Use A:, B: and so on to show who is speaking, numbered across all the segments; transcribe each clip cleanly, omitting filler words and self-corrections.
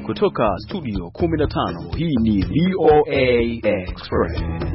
A: Kutoka studio 15, hii ni VOA Express.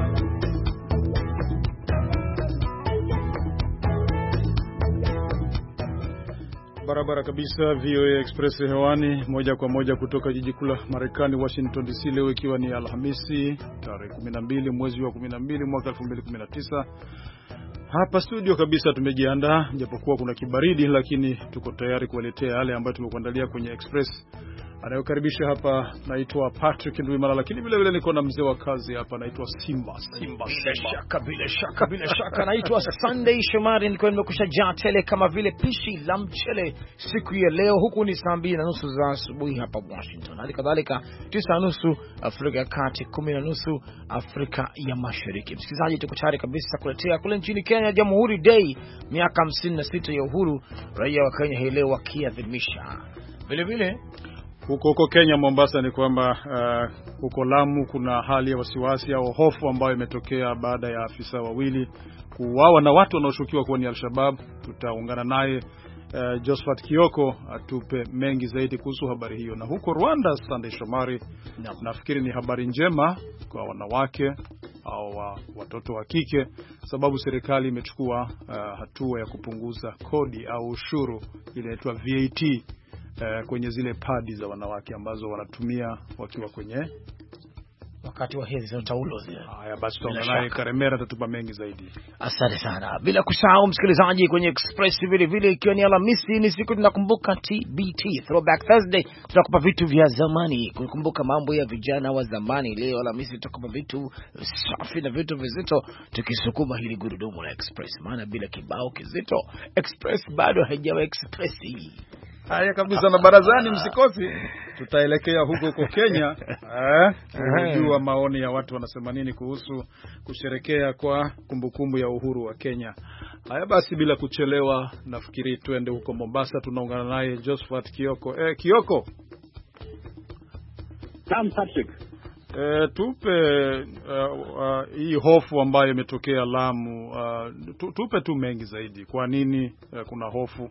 B: Barabara kabisa, VOA Express hewani moja kwa moja kutoka jiji kuu la Marekani, Washington DC, leo ikiwa ni Alhamisi tarehe 12 mwezi wa 12 mwaka 2019. Hapa studio kabisa tumejiandaa, japokuwa kuna kibaridi, lakini tuko tayari kuwaletea yale ambayo tumekuandalia kwenye Express. Anayokaribisha hapa naitwa Patrick Ndwimana, lakini vile vile niko na mzee wa kazi hapa anaitwa Simba.
C: Bila shaka naitwa Sunday Shomari, nilikuwa nimekushajaa tele kama vile pishi la mchele siku ya leo. Huku ni saa 2:30 za asubuhi hapa Washington, hadi kadhalika 9:30 Afrika ya Kati, 10:30 Afrika ya Mashariki. Msikilizaji, tuko tayari kabisa kuletea kule nchini Kenya Jamhuri Day, miaka 56 ya uhuru, raia wa Kenya hii leo wakiadhimisha. Vile vile
B: huko Kenya Mombasa ni kwamba huko Lamu kuna hali ya wasiwasi au hofu ambayo imetokea baada ya afisa wawili kuuawa na watu wanaoshukiwa kuwa ni Al-Shabaab. Tutaungana naye Josephat Kioko atupe mengi zaidi kuhusu habari hiyo. Na huko Rwanda, Sunday Shomari, nafikiri ni habari njema kwa wanawake au watoto wa kike, sababu serikali imechukua hatua ya kupunguza kodi au ushuru ile inaitwa VAT kwenye zile padi za wanawake ambazo wanatumia wakiwa kwenye
C: wakati wa hedhi za taulo zile.
B: Haya basi, tunaye Karemera tatupa mengi zaidi.
C: Asante sana. Bila kusahau msikilizaji, kwenye Express vile vile, ikiwa ni Alhamisi, ni siku tunakumbuka TBT, Throwback Thursday. Tutakupa vitu vya zamani, kukumbuka mambo ya vijana wa zamani. Leo Alhamisi tutakupa vitu safi na vitu vizito, tukisukuma hili gurudumu la Express, maana bila kibao kizito Express bado haijawa Express hii.
B: Haya kabisa, na barazani msikosi, tutaelekea huko Kenya. Kujua maoni ya watu wanasema nini kuhusu kusherekea kwa kumbukumbu ya uhuru wa Kenya. Haya basi, bila kuchelewa, nafikiri tuende huko Mombasa. Tunaungana naye Josephat Kioko. Kioko.
D: Naam Patrick.
B: Tupe hii hofu ambayo imetokea Lamu. Tupe tu mengi zaidi. Kwa nini kuna hofu?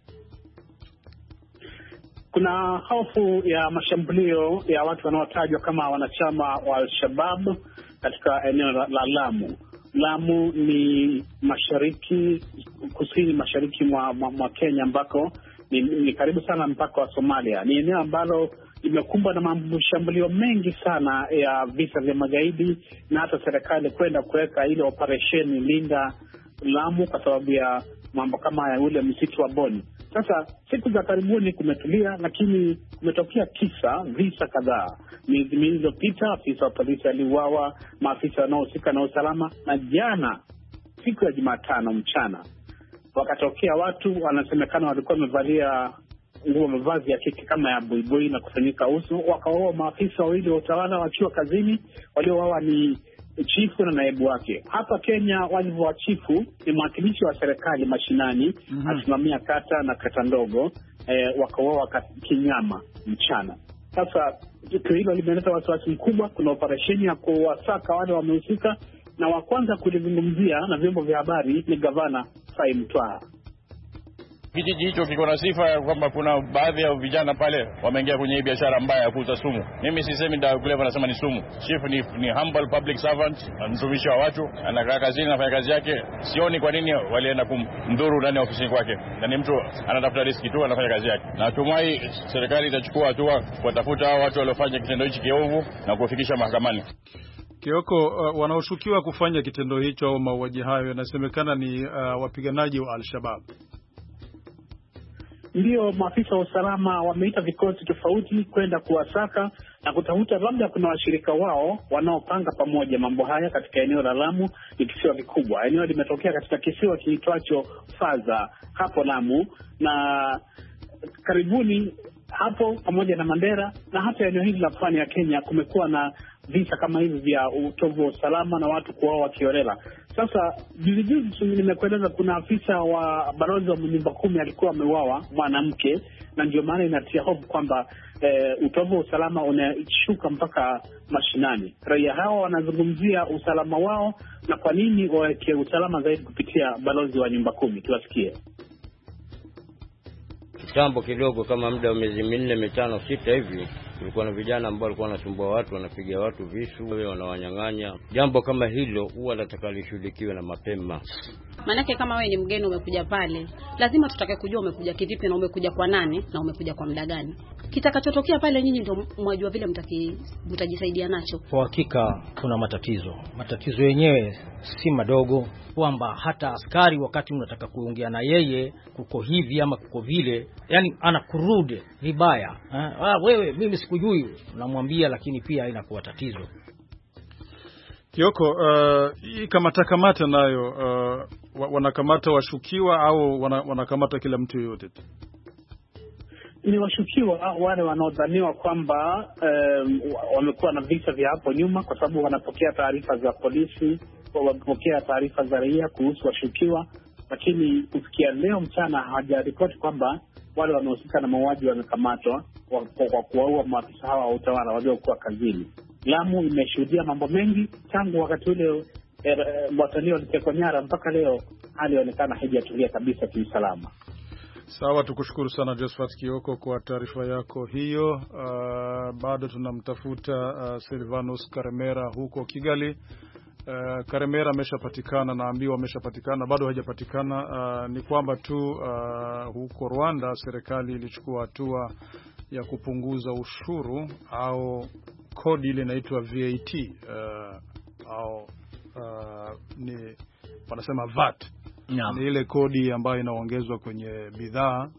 D: Kuna hofu ya mashambulio ya watu wanaotajwa kama wanachama wa Al-Shabaab katika eneo la Lamu. Lamu ni kusini mashariki mwa Kenya, ambako ni karibu sana mpaka wa Somalia. Ni eneo ambalo limekumbwa na mashambulio mengi sana ya visa vya magaidi, na hata serikali kwenda kuweka ile operesheni Linda Lamu kwa sababu ya mambo kama ya ule msitu wa Boni. Sasa siku za karibuni kumetulia, lakini kumetokea visa kadhaa. Miezi iliyopita afisa wa polisi aliuawa, maafisa wanaohusika na usalama, na jana siku ya Jumatano mchana wakatokea watu wanasemekana walikuwa wamevalia mavazi ya kike kama ya buibui na kufanyika uso, wakaoa maafisa wawili wa utawala wakiwa kazini. Waliooa ni chifu na naibu wake. Hapa Kenya walivyo wa chifu ni mwakilishi wa serikali mashinani, asimamia kata na kata ndogo, wakaoa kinyama mchana. Sasa tukio hilo limeleta wasiwasi mkubwa. Kuna operesheni ya kuwasaka wale wamehusika, na wa kwanza kulizungumzia na vyombo vya habari ni gavana Saim Twaha.
E: Kijiji hicho kiko na sifa ya kwamba kuna baadhi ya vijana pale wameingia kwenye biashara mbaya ya kuuza sumu. Mimi sisemi dawa kulevya, nasema ni sumu. Chief ni humble public servant, mtumishi wa watu, anakaa kazini, anafanya kazi yake. Sioni kwa nini walienda kumdhuru ndani ya ofisini kwake. Na ni mtu anatafuta riski tu, anafanya kazi yake. Na natumai serikali itachukua hatua kuwatafuta hao watu waliofanya kitendo hichi kiovu na kuwafikisha mahakamani.
B: Kioko, wanaoshukiwa kufanya kitendo hicho au mauaji hayo yanasemekana ni wapiganaji wa Al-Shabaab.
D: Ndio, maafisa wa usalama wameita vikosi tofauti kwenda kuwasaka na kutafuta labda kuna washirika wao wanaopanga pamoja mambo haya katika eneo la Lamu. Ni kisiwa kikubwa, eneo limetokea katika kisiwa kiitwacho Faza hapo Lamu, na karibuni hapo pamoja na Mandera na hata eneo hili la pwani ya Kenya kumekuwa na visa kama hivi vya utovu wa usalama na watu kuuawa kiolela. Sasa juzi nimekueleza kuna afisa wa balozi wa nyumba 10 alikuwa ameuawa, mwanamke, na ndio maana inatia hofu kwamba utovu wa usalama unashuka mpaka mashinani. Raia hao wanazungumzia usalama wao na kwa nini waweke usalama zaidi kupitia balozi wa nyumba 10. Tuwasikie.
F: kitambo kidogo, kama muda wa miezi 4, 5, 6 hivi, kulikuwa na vijana ambao walikuwa wanasumbua watu, wanapiga watu visu, wanawanyang'anya. Jambo kama hilo huwa nataka lishughulikiwe na mapema.
G: Manake kama wewe ni mgeni umekuja pale, lazima tutake kujua umekuja kivipi na umekuja kwa nani na umekuja kwa muda gani. Kitakachotokea pale nyinyi ndio mwajua vile mtajisaidia nacho.
H: Kwa hakika kuna matatizo yenyewe si madogo, kwamba hata askari wakati unataka kuongea na yeye kuko hivi ama kuko vile, yani anakurudi vibaya. Wewe mimi sikujui unamwambia, lakini pia inakuwa tatizo.
B: Kioko, hii kamata nayo wanakamata washukiwa au wanakamata kila mtu yote?
D: Ni washukiwa wale wanaodhaniwa kwamba wamekuwa na visa vya hapo nyuma, kwa sababu wanapokea taarifa za polisi, wanapokea taarifa za raia kuhusu washukiwa, lakini kufikia leo mchana hawajaripoti kwamba wale wanaohusika na mauaji wamekamatwa kwa kuwaua maafisa hawa wa utawala waliokuwa kazini. Lamu imeshuhudia mambo mengi tangu wakati ule watalii walitekwa nyara mpaka leo, hali inaonekana haijatulia kabisa kiusalama.
B: Sawa, tukushukuru sana Josephat Kioko kwa taarifa yako hiyo. Bado tunamtafuta Silvanus Karemera huko Kigali. Karemera ameshapatikana, naambiwa ameshapatikana, bado hajapatikana. Ni kwamba tu huko Rwanda serikali ilichukua hatua ya kupunguza ushuru au kodi ile inaitwa VAT au ni wanasema VAT. Ni ile kodi ambayo inaongezwa kwenye bidhaa.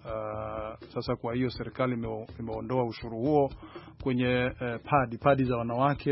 B: Sasa kwa hiyo serikali imeondoa ushuru huo kwenye padi za wanawake,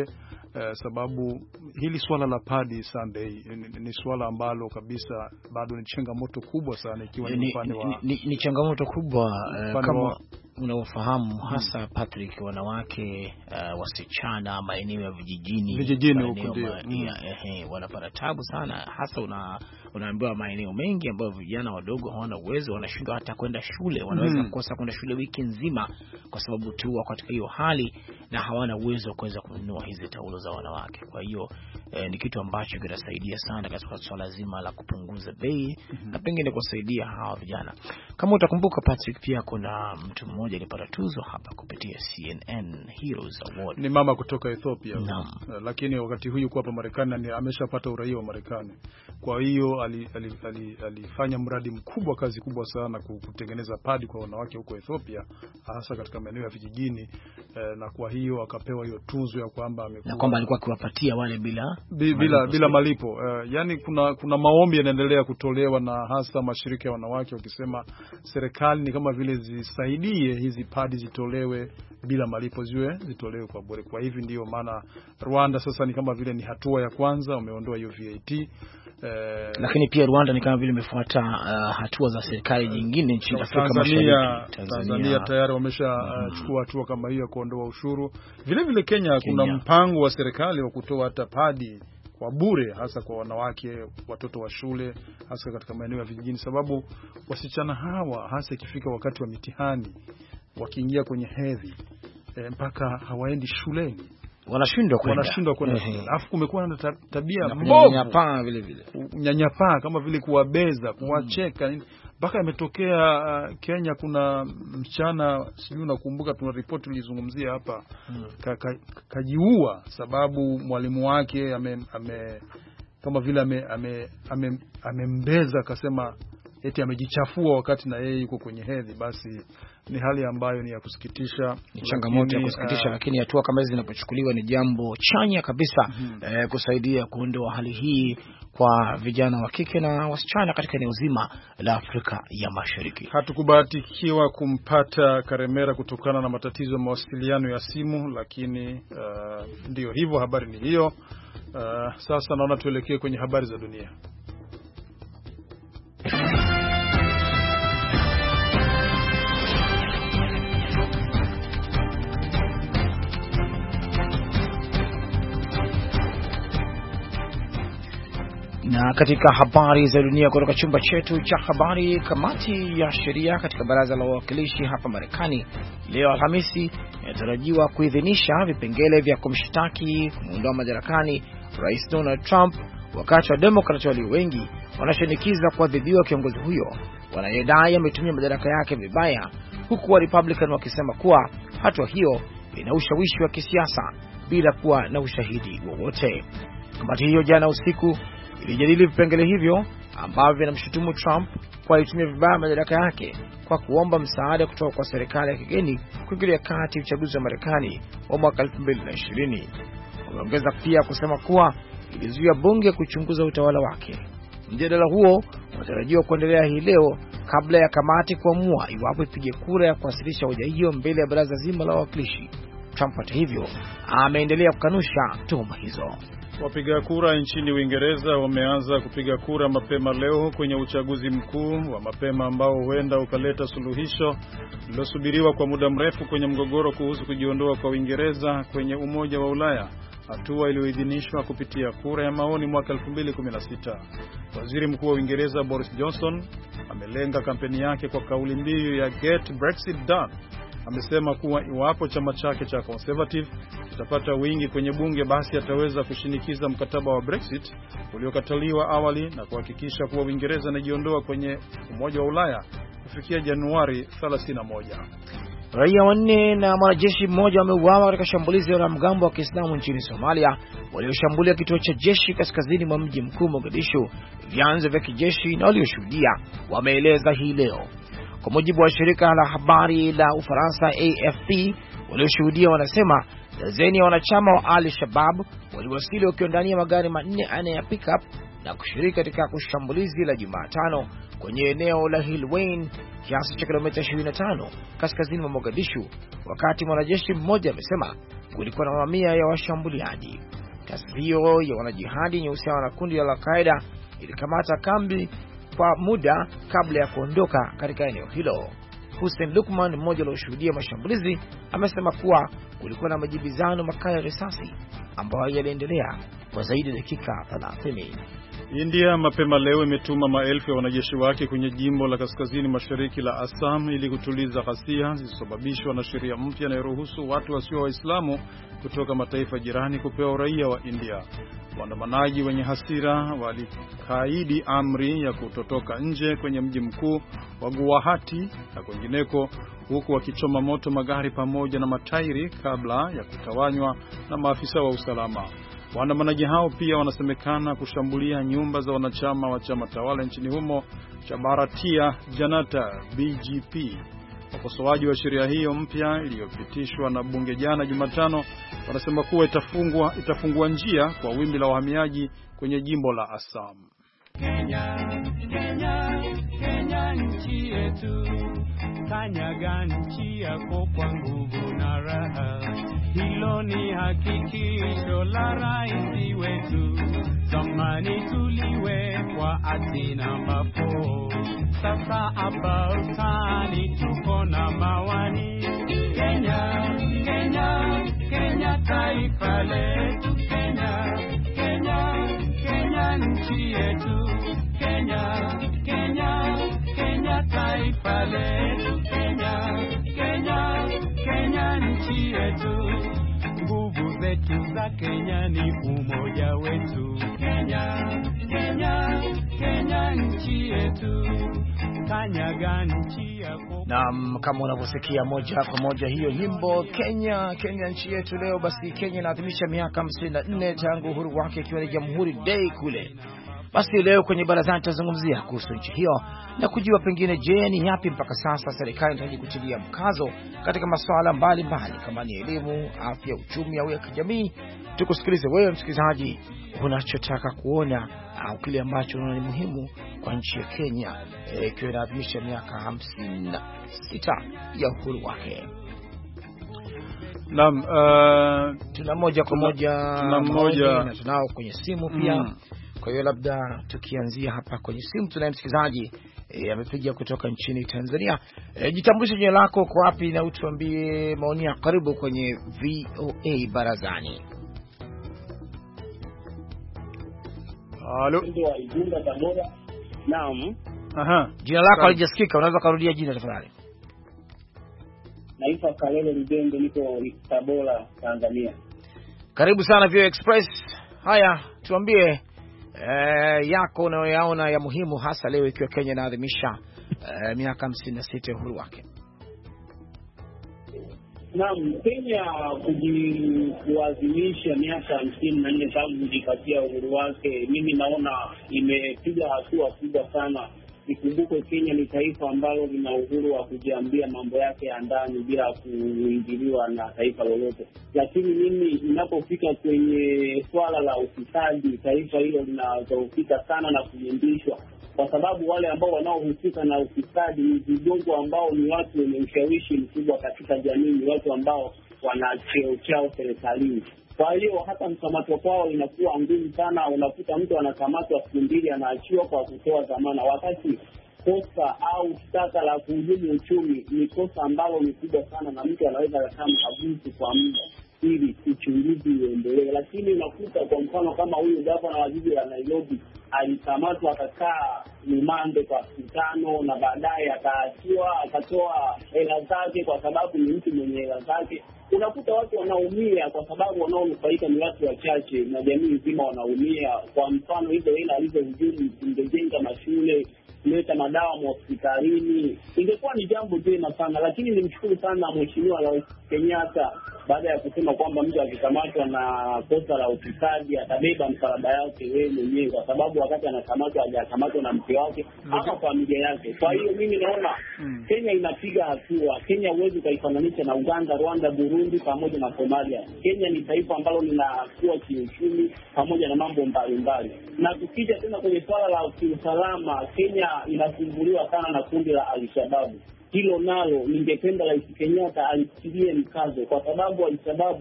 B: sababu hili swala la padi Sunday ni swala ambalo kabisa bado ni changamoto kubwa sana, ikiwa ni upande wa
C: ni changamoto kubwa kama unaofahamu, hasa Patrick, wanawake wasichana maeneo ya vijijini huko ndio wanapata tabu sana, hasa unaambiwa maeneo mengi ambayo vijana wadogo hawana uwezo, wanashindwa hata kwenda shule, wanaweza kukosa kwenda shule wiki nzima kwa sababu tu wako katika hiyo hali na hawana uwezo wa kuweza kununua hizi taulo za wanawake. Kwa hiyo ni kitu ambacho kitasaidia sana katika swala zima la kupunguza bei na pengine kusaidia hawa vijana. Kama utakumbuka Patrick, pia kuna mtu mmoja alipata tuzo hapa kupitia CNN Heroes Award.
B: Ni mama kutoka Ethiopia. Lakini wakati huyu kwa hapa Marekani ameshapata uraia wa Marekani. Kwa hiyo alifanya mradi mkubwa, kazi kubwa sana kutengeneza padi kwa wanawake huko Ethiopia, hasa katika maeneo ya vijijini, na kwa hiyo akapewa hiyo tuzo ya kwamba
C: alikuwa akiwapatia wale
B: bila malipo. Yani kuna maombi yanaendelea kutolewa na hasa mashirika ya wanawake wakisema serikali ni kama vile zisaidie hizi padi zitolewe bila malipo, zitolewe kwa bure. Kwa hivi ndio maana Rwanda sasa ni kama vile ni hatua ya kwanza, wameondoa hiyo VAT.
C: Lakini pia Rwanda ni kama vile imefuata hatua za serikali nyingine nchini Afrika Mashariki.
B: Tanzania tayari wameshachukua hatua kama hiyo kuondoa ushuru. Vile Kenya kuna mpango wa serikali wa kutoa hata padi kwa bure, hasa kwa wanawake, watoto wa shule, hasa katika maeneo ya vijijini, sababu wasichana hawa hasa ikifika wakati wa mitihani, wakiingia kwenye hedhi, mpaka hawaendi shuleni, wanashindwa kwenda shule. Alafu kumekuwa na tabia
C: nyanyapaa vile
B: nyanyapaa, kama vile kuwabeza, kuwacheka, mpaka imetokea Kenya kuna msichana, sijui nakumbuka, tuna report tulizungumzia hapa, kajiua sababu mwalimu wake kama vile amembeza, akasema eti amejichafua wakati na yeye yuko kwenye hedhi. Basi ni hali ambayo ni ya kusikitisha,
C: ni changamoto ya kusikitisha, lakini hatua kama hizi zinapochukuliwa ni jambo chanya kabisa kusaidia kuondoa hali hii kwa vijana wa kike na wasichana katika eneo zima la Afrika ya Mashariki.
B: Hatukubahatikiwa kumpata Karemera kutokana na matatizo ya mawasiliano ya simu, lakini ndio hivyo, habari ni hiyo. Sasa naona tuelekee kwenye habari za dunia.
C: Na katika habari za dunia kutoka chumba chetu cha habari, kamati ya sheria katika baraza la wawakilishi hapa Marekani leo Alhamisi inatarajiwa kuidhinisha vipengele vya kumshtaki kumuondoa madarakani Rais Donald Trump, wakati wa Democrat walio wengi wanashinikiza kuadhibiwa kiongozi huyo wanayedai ametumia madaraka yake vibaya huku wa Republican wakisema kuwa hatua hiyo ina ushawishi wa kisiasa bila kuwa na ushahidi wowote. Kamati hiyo jana usiku ilijadili vipengele hivyo ambavyo vinamshutumu Trump kwa kutumia vibaya madaraka yake kwa kuomba msaada kutoka kwa serikali ya kigeni kuingilia kati uchaguzi wa Marekani wa mwaka 2020. Wameongeza pia kusema kuwa ilizuia bunge kuchunguza utawala wake. Mjadala huo unatarajiwa kuendelea hii leo kabla ya kamati kuamua iwapo ipige kura ya kuwasilisha hoja hiyo mbele ya baraza zima la wawakilishi. Trump hata hivyo ameendelea kukanusha tuhuma hizo.
B: Wapiga kura nchini Uingereza wameanza kupiga kura mapema leo kwenye uchaguzi mkuu wa mapema ambao huenda ukaleta suluhisho lililosubiriwa kwa muda mrefu kwenye mgogoro kuhusu kujiondoa kwa Uingereza kwenye Umoja wa Ulaya, hatua iliyoidhinishwa kupitia kura ya maoni mwaka 2016. Waziri Mkuu wa Uingereza Boris Johnson amelenga kampeni yake kwa kauli mbiu ya Get Brexit Done. Amesema kuwa iwapo chama chake cha Conservative kitapata wingi kwenye bunge, basi ataweza kushinikiza mkataba wa Brexit uliokataliwa awali na kuhakikisha kuwa Uingereza inajiondoa kwenye Umoja wa Ulaya kufikia Januari 31.
C: Raia wanne na mwanajeshi mmoja wameuawa katika shambulizi la wanamgambo wa Kiislamu nchini Somalia walioshambulia kituo cha jeshi kaskazini mwa mji mkuu Mogadishu, vyanzo vya kijeshi na walioshuhudia wameeleza hii leo. Kwa mujibu wa shirika la habari la Ufaransa AFP, walioshuhudia wanasema dazeni ya wanachama wa Al-Shabaab waliwasili wakiwa ndani ya magari manne aina ya pickup na kushiriki katika kushambulizi la Jumatano kwenye eneo la Hillwayn, kiasi cha kilomita 25 kaskazini mwa Mogadishu, wakati mwanajeshi mmoja amesema kulikuwa na mamia ya washambuliaji. Taasisi hiyo ya wanajihadi yenye uhusiano na kundi la Al-Qaeda ilikamata kambi kwa muda kabla ya kuondoka katika eneo hilo. Hussein Lukman, mmoja aliyeshuhudia mashambulizi, amesema kuwa kulikuwa na majibizano makali ya risasi ambayo yaliendelea kwa zaidi ya dakika 30.
B: India mapema leo imetuma maelfu ya wanajeshi wake kwenye jimbo la kaskazini mashariki la Assam ili kutuliza ghasia zilizosababishwa na sheria mpya inayoruhusu watu wasio Waislamu kutoka mataifa jirani kupewa uraia wa India. Waandamanaji wenye hasira walikaidi amri ya kutotoka nje kwenye mji mkuu wa Guwahati na kwingineko, huku wakichoma moto magari pamoja na matairi kabla ya kutawanywa na maafisa wa usalama. Waandamanaji hao pia wanasemekana kushambulia nyumba za wanachama wa chama tawala nchini humo cha Bharatiya Janata BJP. Wakosoaji wa sheria hiyo mpya iliyopitishwa na bunge jana Jumatano wanasema kuwa itafungua njia kwa wimbi la wahamiaji kwenye jimbo la Assam.
I: Kenya, Kenya, Kenya nchi yetu, kanyaga nchi yako kwa nguvu na raha. Hilo ni hakikisho la rais wetu, zamani tuliwekwa ati namba 4, sasa about tani tuko na mawani. Kenya, Kenya, Kenya taifa letu, Kenya, Kenya, Kenya nchi yetu, Kenya, Kenya, Kenya taifa letu, Kenya, Kenya, Kenya nchi yetu. Nguvu zetu za Kenya ni umoja wetu, Kenya, Kenya, Kenya nchi yetu, kanyaga nchi yako.
C: Naam, kama unavyosikia moja kwa moja hiyo nyimbo Kenya, Kenya nchi yetu. Leo basi Kenya inaadhimisha miaka 54 tangu uhuru wake, ikiwa ni Jamhuri Day kule. Basi leo kwenye barazani tutazungumzia kuhusu nchi hiyo na kujua pengine, je, ni yapi mpaka sasa serikali inataka kutilia mkazo katika masuala mbalimbali kama ni elimu, afya, uchumi au ya kijamii. Tukusikilize wewe msikilizaji, unachotaka kuona au kile ambacho unaona ni muhimu kwa nchi ya Kenya ikiwa inaadhimisha miaka 56 ya uhuru wake.
B: Naam,
C: tuna moja kwa moja na tunao kwenye simu pia. Kwa hiyo labda tukianzia hapa kwenye simu, tunaye msikilizaji amepiga kutoka nchini Tanzania. Jitambulishe jina lako, kwa wapi, na utuambie maoni yako. Karibu kwenye VOA Barazani.
B: Halo.
D: Naam.
B: Aha.
C: Jina lako halijasikika, unaweza kurudia jina tafadhali?
D: Naitwa Kalele Mjenge, niko Tabora, Tanzania.
C: Karibu sana VOA Express. Haya, tuambie yako unayoyaona ya muhimu hasa leo ikiwa Kenya inaadhimisha miaka 56 ya uhuru wake.
D: Naam, Kenya kuadhimisha miaka 54 tangu kujipatia uhuru wake, mimi naona imepiga hatua kubwa sana. Ikumbuke Kenya ni taifa ambalo lina uhuru wa kujiambia mambo yake ya ndani bila kuingiliwa na taifa lolote. Lakini mimi ninapofika kwenye swala la ufisadi, taifa hilo linadhoofika sana na kuyumbishwa, kwa sababu wale ambao wanaohusika na ufisadi ni vigogo ambao ni watu wenye ushawishi mkubwa katika jamii, ni watu ambao wana cheo chao serikalini. Kwa hiyo hata mkamatwa kwao inakuwa ngumu sana. Unakuta mtu anakamatwa siku 2 anaachiwa kwa kutoa dhamana, wakati kosa au shtaka la kuhujumu uchumi ni kosa ambalo ni kubwa sana, na mtu anaweza kama habusu kwa muda ili uchunguzi uendelee. Lakini unakuta kwa mfano kama huyu gavana wa jiji la Nairobi alikamatwa akakaa rumande kwa siku 5 na baadaye akaachiwa akatoa hela zake kwa sababu ni mtu mwenye hela zake. Unakuta watu wanaumia kwa sababu wanaonufaika ni watu wachache na jamii nzima wanaumia. Kwa mfano hizo hela alizohujumu zingejenga mashule, kuleta madawa hospitalini, ingekuwa ni jambo jema sana. Lakini nimshukuru sana Mheshimiwa Rais Kenyatta baada ya kusema kwamba mtu akikamatwa na kosa la ufisadi atabeba msalaba yake yeye mwenyewe, kwa sababu wakati anakamatwa hajakamatwa na mke wake ama familia yake. Kwa hiyo mimi naona Kenya inapiga hatua. Kenya huwezi kaifananisha na Uganda, Rwanda, Burundi pamoja na Somalia. Kenya ni taifa ambalo linakuwa kiuchumi pamoja na mambo mbalimbali. Na tukija tena kwenye swala la usalama, Kenya inasumbuliwa sana na kundi la Al-Shabaab. Hilo nalo ningependa Rais Kenyatta alitilie mkazo, kwa sababu Al-Shabaab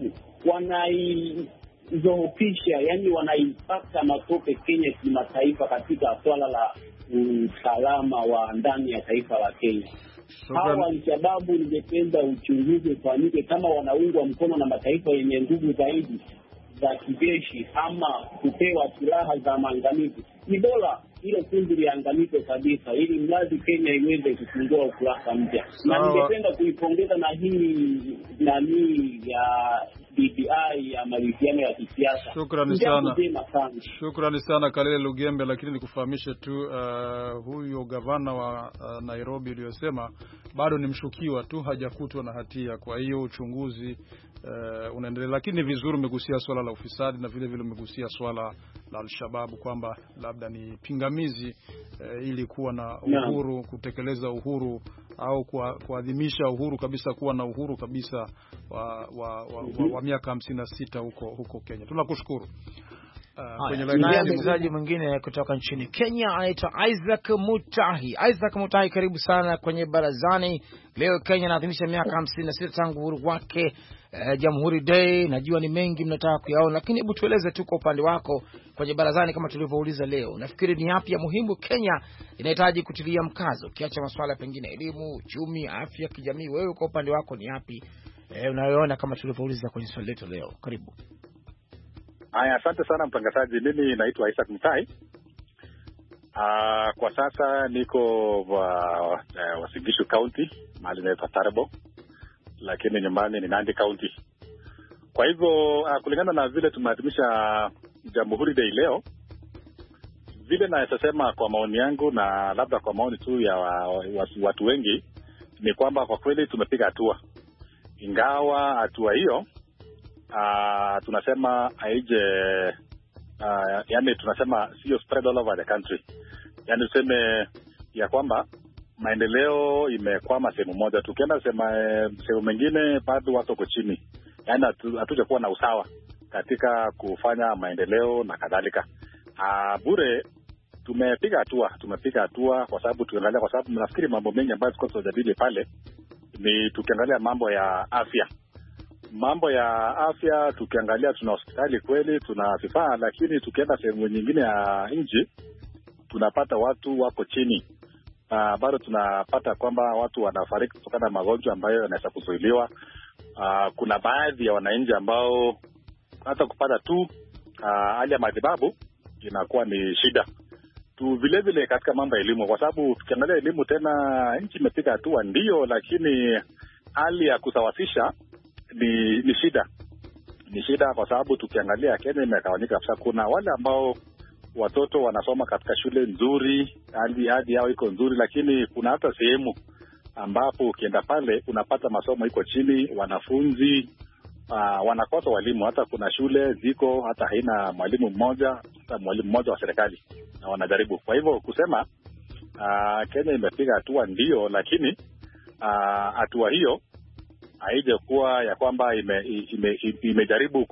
D: wanaizoofisha, yani wanaipaka matope Kenya kimataifa katika swala la usalama wa ndani ya taifa la Kenya. Hawa Al-Shabaab ningependa uchunguzi ufanyike kama wanaungwa mkono na mataifa yenye nguvu zaidi za kijeshi ama kupewa silaha za maangamizi. Ni bora ile kundi liangamizwe kabisa ili mlazi Kenya iweze kufungua ukurasa mpya. Na ningependa kuipongeza na hii nani ya BBI ya maridhiano ya kisiasa.
B: Shukrani sana Kalele Lugembe, lakini nikufahamishe tu huyo gavana wa Nairobi aliyosema bado ni mshukiwa tu, hajakutwa na hatia. Kwa hiyo uchunguzi unaendelea, lakini vizuri umegusia swala la ufisadi na vile vile umegusia swala la Al-Shabaab kwamba labda ni pingamizi ili kuwa na uhuru, kutekeleza uhuru au kuadhimisha uhuru kabisa, kuwa na uhuru kabisa wa miaka 56 huko Kenya. Tunakushukuru.
C: Kwenye mchezaji mwingine kutoka nchini Kenya anaitwa Isaac Mutahi. Isaac Mutahi, karibu sana kwenye barazani. Leo Kenya inaadhimisha miaka 56 tangu uhuru wake, Jamhuri Day. Najua ni mengi mnataka kuyaona, lakini hebu tueleze tu kwa upande wako kwenye barazani kama tulivyouliza leo. Nafikiri ni yapi ya muhimu Kenya inahitaji kutilia mkazo, kiacha masuala pengine elimu, uchumi, afya, kijamii? Wewe kwa upande wako ni yapi unayoona kama tulivyouliza kwenye swali letu leo? Karibu.
J: Haya, asante sana mtangazaji. Mimi naitwa Isaac Mutai. Kwa sasa niko Uasin Gishu County, mahali naitwa Tarbo, lakini nyumbani ni Nandi County. Kwa hivyo kulingana na vile tumeadhimisha Jamhuri Day leo, vile naweza sema kwa maoni yangu na labda kwa maoni tu ya watu wengi, ni kwamba kwa kweli tumepiga hatua. Ingawa hatua hiyo tunasema haije, yani tunasema sio spread all over the country. Yani tuseme ya kwamba maendeleo imekwama sehemu moja, tukienda sehemu mengine bado watu wako chini. Yani hatuja kuwa na usawa katika kufanya maendeleo na kadhalika. Bure tumepiga hatua kwa sababu tuangalia, kwa sababu nafikiri mambo mengi ambayo tulikuwa tunajadili pale ni tukiangalia mambo ya afya. Mambo ya afya tukiangalia, tuna hospitali kweli, tuna vifaa, lakini tukienda sehemu nyingine ya nchi tunapata watu wako chini. Bado tunapata kwamba watu wanafariki kutokana na magonjwa ambayo yanaweza kuzuiliwa. Kuna baadhi ya wananchi ambao hata kupata tu hali ya matibabu inakuwa ni shida. Vile vile katika mambo ya elimu, kwa sababu tukiangalia elimu tena nchi imepiga hatua ndio, lakini hali ya kusawasisha ni shida. Ni shida kwa sababu tukiangalia Kenya imegawanyika kabisa. Kuna wale ambao watoto wanasoma katika shule nzuri, hadi yao iko nzuri, lakini kuna hata sehemu ambapo ukienda pale unapata masomo iko chini, wanafunzi wanakosa walimu. Hata kuna shule ziko hata haina mwalimu mmoja, hata mwalimu mmoja wa serikali, na wanajaribu. Kwa hivyo kusema Kenya imepiga hatua ndio, lakini hatua hiyo haijakuwa ya kwamba imejaribu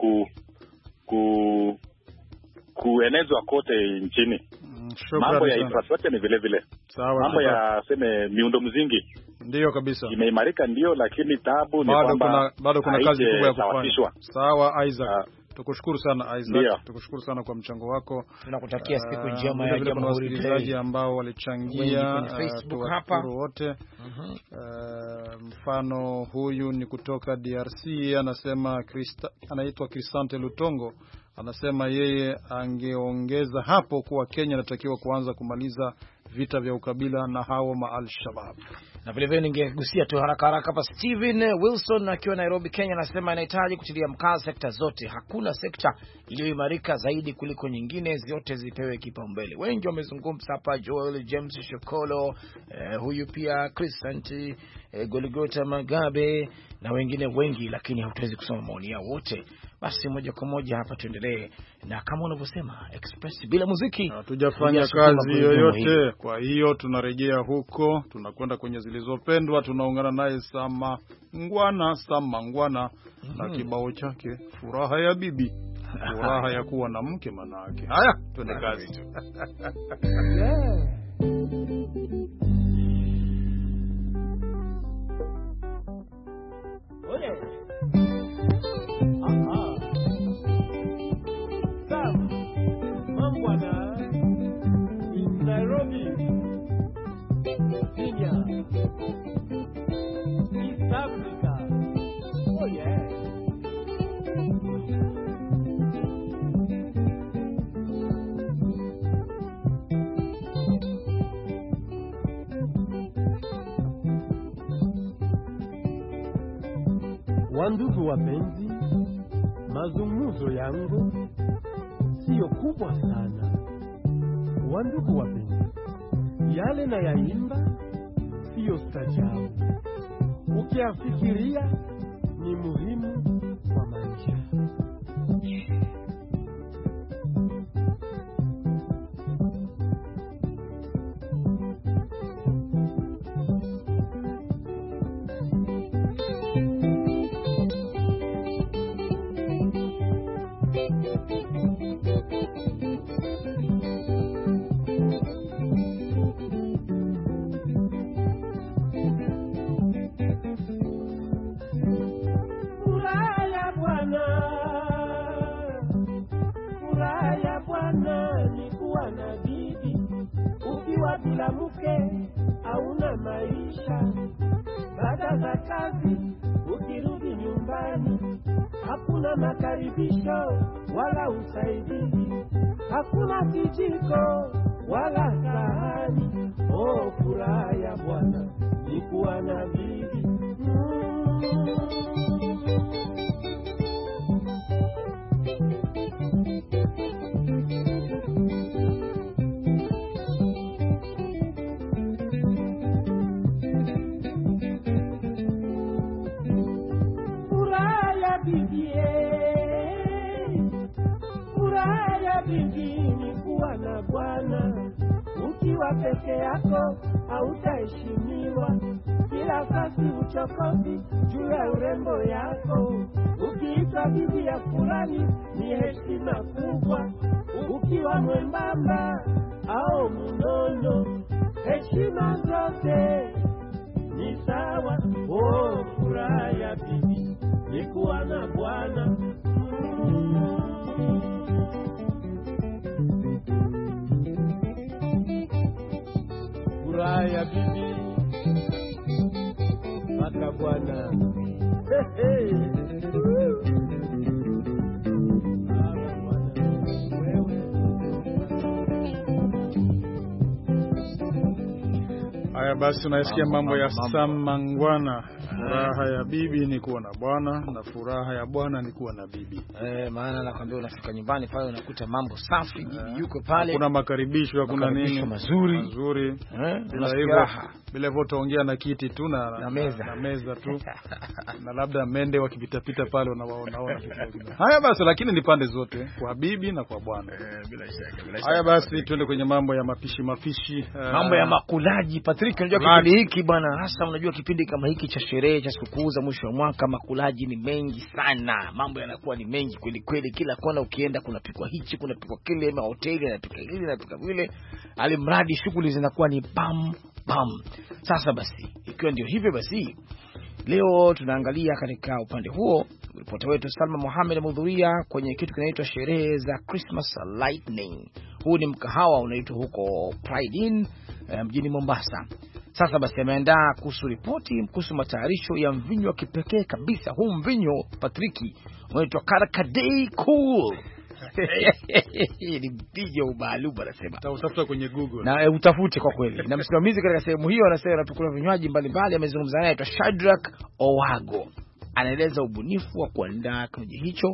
J: kuenezwa kote nchini. Mambo ya infrastructure ni vile vile. Mambo ya sema miundo mzingi
B: ndio kabisa
J: imeimarika ndio, lakini tabu ni kwamba
B: bado kuna kazi kubwa ya kufanya. Sawa Isaac. Tukushukuru sana Isaac. Tukushukuru sana kwa mchango wako.
C: Tunakutakia siku njema ya Jamhuri Day
B: ambao walichangia
C: kwenye Facebook hapa
B: wote. Mfano huyu ni kutoka DRC, anasema anaitwa Crisante Lutongo, anasema yeye angeongeza hapo kuwa Kenya inatakiwa kuanza kumaliza vita vya ukabila na hao Al-Shabaab.
C: Na vile vile ningegusia tu haraka hapa Steven Wilson akiwa Nairobi, Kenya, anasema inahitaji kutilia mkazo sekta zote. Hakuna sekta iliyoimarika zaidi kuliko nyingine, zote zipewe kipaumbele. Wengi wamezungumza hapa, Joel James Shokolo, huyu pia Chrisanti, Goligota Magabe na wengine wengi, lakini hatuwezi kusoma maoni yao wote. Basi moja kwa moja hapa tuendelee, na kama unavyosema Express bila muziki
B: hatujafanya kazi yoyote. Kwa hiyo tunarejea huko, tunakwenda kwenye zilizopendwa, tunaungana naye Sama Ngwana na kibao chake Furaha ya Bibi, furaha ya kuwa na mke manake. Haya, twende kazi.
K: Wandugu wapenzi, mazungumzo yangu sio kubwa sana. Wandugu wapenzi, yale na yaimba sio stajabu. Ukiafikiria ni muhimu kwa maisha. Bila mke hauna maisha. Baada za kazi ukirudi nyumbani, hakuna makaribisho wala usaidizi, hakuna kijiko wala sahani. Oh, furaha ya Bwana ni kuwa na bibi. Ukiwa peke yako hautaheshimiwa, kila fasi uchokozi juu ya urembo yako. Ukiitwa bibi ya fulani ni heshima kubwa, ukiwa mwembamba au mnono, heshima zote ni sawa. Oh, furaha ya bibi ni kuwa na bwana. Furaha ya bibi mpaka bwana.
B: Haya basi, unasikia mambo ya Sama Ngwana Furaha ya bibi ni kuwa na bwana na furaha ya bwana ni kuwa na bibi.
C: Maana nakwambia unafika nyumbani pale unakuta mambo safi, bibi yuko pale.
B: Kuna makaribisho, hakuna nini mazuri. Bila hivyo utaongea na kiti tu na meza tu. Na labda mende wakipita pale unawaona kitu. Haya basi, lakini ni pande zote, kwa bibi na kwa bwana. Bila shaka. Haya basi twende kwenye mambo ya mapishi.
C: Mambo ya makulaji. Patrick, unajua kipindi hiki bwana, hasa unajua kipindi kama hiki cha sherehe cha sikukuu za mwisho wa mwaka, makulaji ni mengi sana. Mambo yanakuwa ni mengi kweli kweli, kila kona ukienda kuna pikwa hichi, kuna pikwa kile, mahoteli yanapika hili na pika vile. Alimradi shughuli zinakuwa ni bam. Sasa basi, ikiwa ndio hivyo basi, leo tunaangalia katika upande huo ripota wetu Salma Mohamed amehudhuria kwenye kitu kinaitwa sherehe za Christmas Lightning. Huu ni mkahawa unaitwa huko Pride Inn mjini Mombasa. Sasa basi ameandaa kuhusu ripoti kuhusu matayarisho ya mvinyo wa kipekee kabisa. Huu mvinyo Patriki unaitwa Karakadei Cool. Ni mvinyo maalum anasema.
B: Utafuta kwenye Google.
C: Na utafute kwa kweli. Na msimamizi katika sehemu hiyo anasema anapokula vinywaji mbalimbali, amezungumza naye anaitwa Shadrack Owago. Anaeleza ubunifu wa kuandaa kinywaji hicho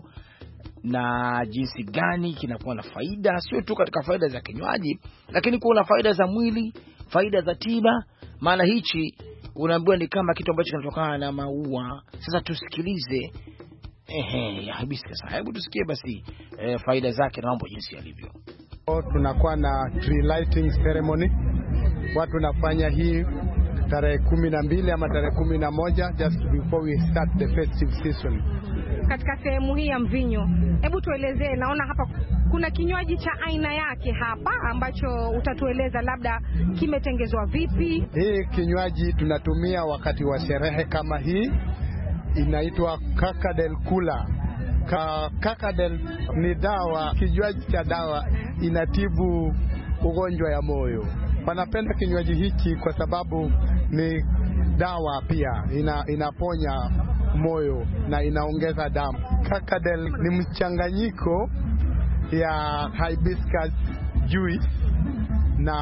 C: na jinsi gani kinakuwa na faida, sio tu katika faida za kinywaji, lakini kuna faida za mwili, faida za tiba. Maana hichi unaambiwa ni kama kitu ambacho kinatokana na maua. Sasa tusikilize ya hibiscus. Hebu tusikie basi faida zake na mambo jinsi yalivyo.
L: Tunakuwa na tree lighting ceremony. Watu nafanya hii tarehe 12 ama tarehe 11 just before we start the festive season.
M: Katika sehemu hii ya mvinyo, hebu tuelezee, naona hapa kuna kinywaji cha aina yake hapa ambacho utatueleza labda kimetengezwa vipi.
L: Hii kinywaji tunatumia wakati wa sherehe kama hii, inaitwa Kakadel Kula. Kakadel ni dawa, kinywaji cha dawa, inatibu ugonjwa ya moyo. Wanapenda kinywaji hiki kwa sababu ni dawa pia, inaponya moyo na inaongeza damu. Kakadel ni mchanganyiko ya hibiscus juice na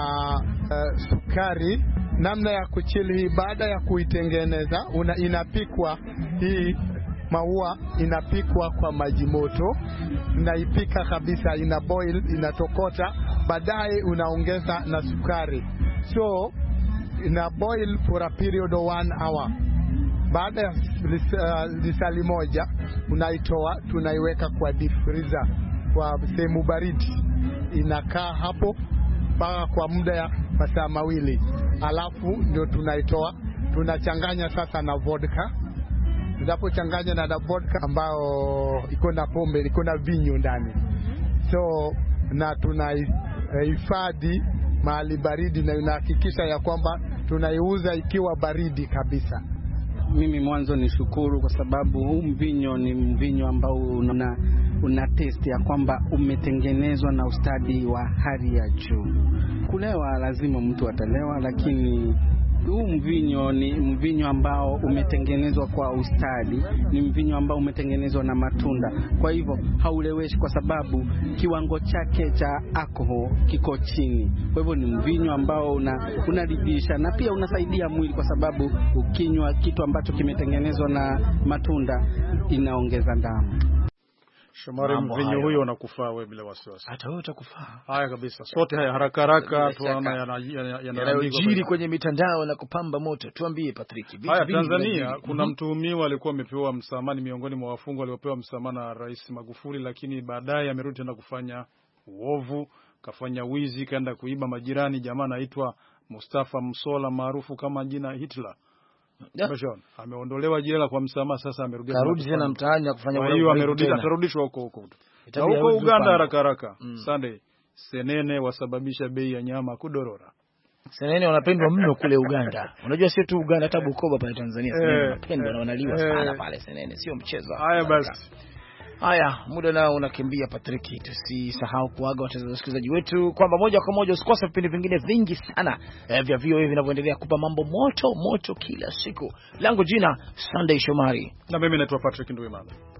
L: sukari. Namna ya kuchili hii, baada ya kuitengeneza inapikwa. Hii maua inapikwa kwa maji moto, naipika kabisa, ina boil, inatokota, baadaye unaongeza na sukari. So ina boil for a period of 1 hour. Baada ya lisali moja unaitoa, tunaiweka kwa deep freezer kwa sehemu baridi. Inakaa hapo mpaka kwa muda ya masaa 2. Alafu ndio tunaitoa, tunachanganya sasa na vodka. Tunapochanganya na vodka ambao iko na pombe, iko na vinyo ndani. So na tunahifadhi mahali baridi na unahakikisha ya kwamba tunaiuza ikiwa baridi kabisa.
N: Mimi mwanzo ni shukuru kwa sababu huu mvinyo ni mvinyo ambao una taste ya kwamba umetengenezwa na ustadi wa hali ya juu. Kulewa lazima mtu atalewa, lakini huu mvinyo ni mvinyo ambao umetengenezwa kwa ustadi, ni mvinyo ambao umetengenezwa na matunda. Kwa hivyo hauleweshi kwa sababu kiwango chake cha alcohol kiko chini. Kwa hivyo ni mvinyo ambao unaridhisha na pia unasaidia mwili, kwa sababu ukinywa kitu ambacho kimetengenezwa na matunda inaongeza damu.
B: Shomari, mvinyo huyo unakufaa wewe bila wasiwasi.
C: Hata wewe utakufaa.
B: Haya kabisa. Sote haya haraka tunaona
C: yanajiri kwenye mitandao na kupamba moto. Tuambie Patrick.
B: Haya, Tanzania kuna mtuhumiwa alikuwa amepewa msamaha, miongoni mwa wafungwa waliopewa msamaha na Rais Magufuli, lakini baadaye amerudi tena kufanya uovu, kafanya wizi, kaenda kuiba majirani. Jamaa anaitwa Mustafa Msola maarufu kama jina Hitler. Ameondolewa jela kwa msamaha, sasa amerudi
C: tena mtaani na kufanya
B: uovu. Hiyo atarudishwa huko. Na huko Uganda haraka. Sunday, senene wasababisha bei ya nyama kudorora.
C: Senene wanapendwa mno kule Uganda. Unajua sio tu Uganda, hata Bukoba pale Tanzania senene wanapendwa na wanaliwa sana pale senene, sio mchezo.
B: Haya basi.
C: Haya, muda nao unakimbia Patrick. Tusisahau kuaga wasikilizaji wetu kwamba moja kwa moja usikose vipindi vingine vingi sana vya VOA vinavyoendelea kupa mambo moto kila siku. Langu jina Sunday Shomari.
B: Na mimi naitwa Patrick Nduimana.